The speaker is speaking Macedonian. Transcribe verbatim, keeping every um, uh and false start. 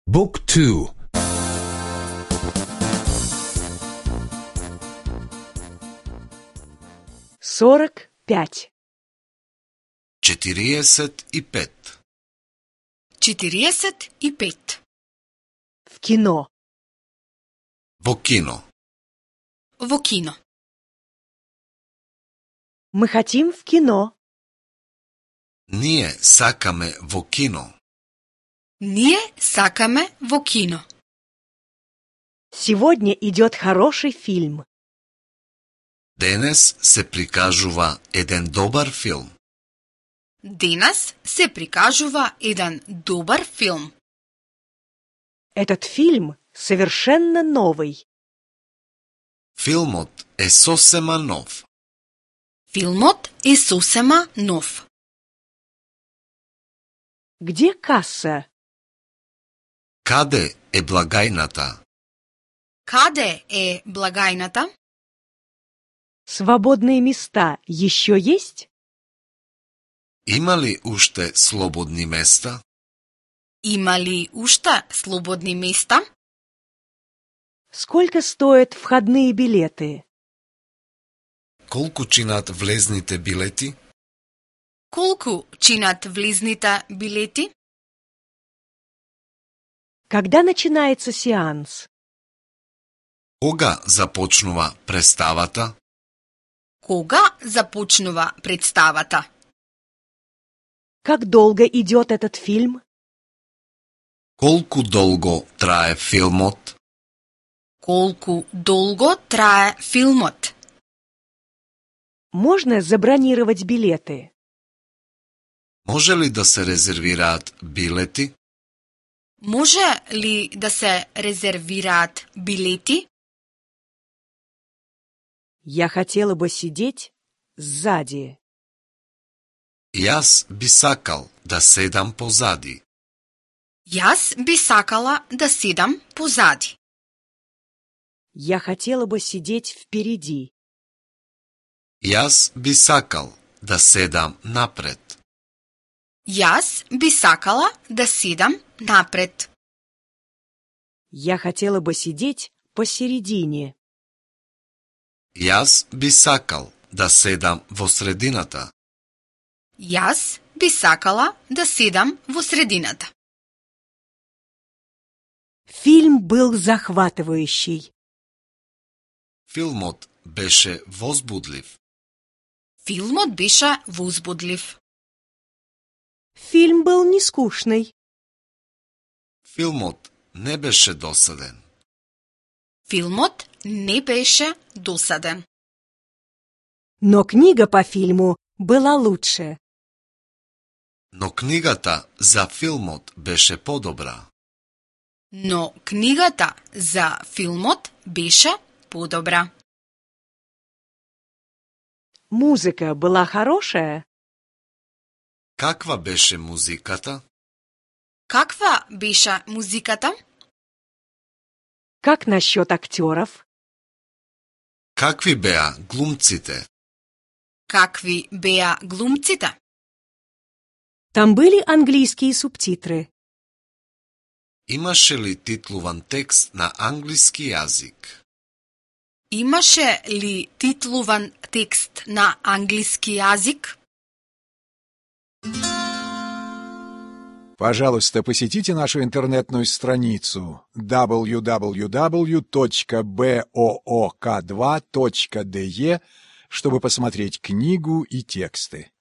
بوك تو сорок пять. четириесет и пет. четириесет и пет. В кино. Во кино. Во кино. Мы хотим в кино. Ние сакаме во кино. Ние сакаме во кино. Сегодня идет хороший фильм. Денес се прикажува еден добар филм. Денес се прикажува еден добар филм. Этот фильм совершенно новый. Филмот е сосема нов. Филмот е сосема нов. Где касса? Каде е благајната? Каде е благајната? Свободные места еще есть? Има ли уште слободни места? Има ли уште слободни места? Сколько стоят входные билеты? Колку чинат влезните билети? Колку чинат влизните билети? Когда начинается сеанс? Кога започнува представата? Кога започнува представата? Как долго идет этот фильм? Колку долго трае филмот? Колку долго трае филмот? Можно забронировать билеты? Може ли да се резервираат билети? Може ли да се резервираат билети? Я хотела бы сидеть сзади. Јас би сакал да седам позади. Јас би сакала да седам позади. Я хотела бы сидеть впереди. Јас би сакал да седам напред. Јас би сакала да седам напред. Я хотела бы сидеть посередине. Јас би сакал да седам во средината. Јас би сакала да седам во средината. Фильм был захватывающий. Филмот беше возбудлив. Филмот беше возбудлив. Фильм был не скучный. Филмот не беше досаден. Филмот не беше досаден. Но книга по фильму была лучше. Но книгата за филмот беше подобра. Но книгата за филмот беше подобра. Музыка была хорошая. Каква беше музиката? Каква беше музиката? Как насчет актеров? Какви беа глумците? Какви беа глумците? Там были английские субтитры. Имаше ли титлуван текст на англиски јазик? Имаше ли титлуван текст на английски язик? Пожалуйста, посетите нашу интернетную страницу дабл ю дабл ю дабл ю точка боок два точка де, чтобы посмотреть книгу и тексты.